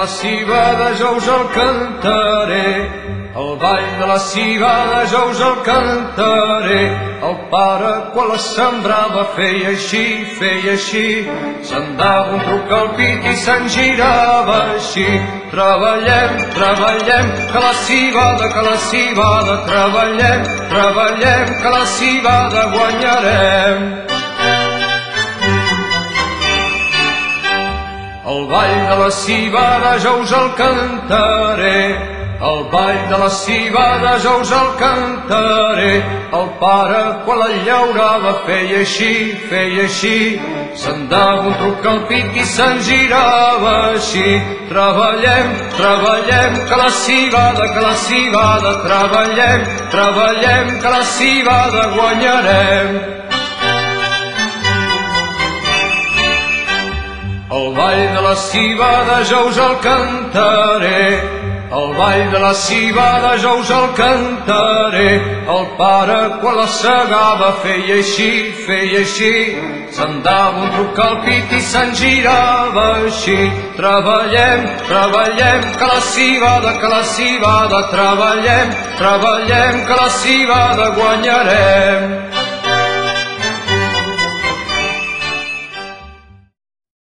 la civada jo us el cantaré, el ball de la civada jo us el cantaré. El pare quan la sembrava feia així, se'n dava un truc al pit i se'n girava així. Treballem, treballem, que la civada, treballem, treballem, que la civada guanyarem. El ball de la civada jo us el cantaré, el ball de la civada jo us el cantaré. El pare quan la llaurava feia així, se'n dava un truc al pit i se'n girava així. Treballem, treballem, que la civada, treballem, treballem, que la civada guanyarem. El ball de la civada jo us el cantaré, el ball de la civada jo us el cantaré. El pare quan la segava feia així, se'n dava un truc al pit i se'n girava així. Treballem, treballem, que la civada, treballem, treballem, que la civada guanyarem.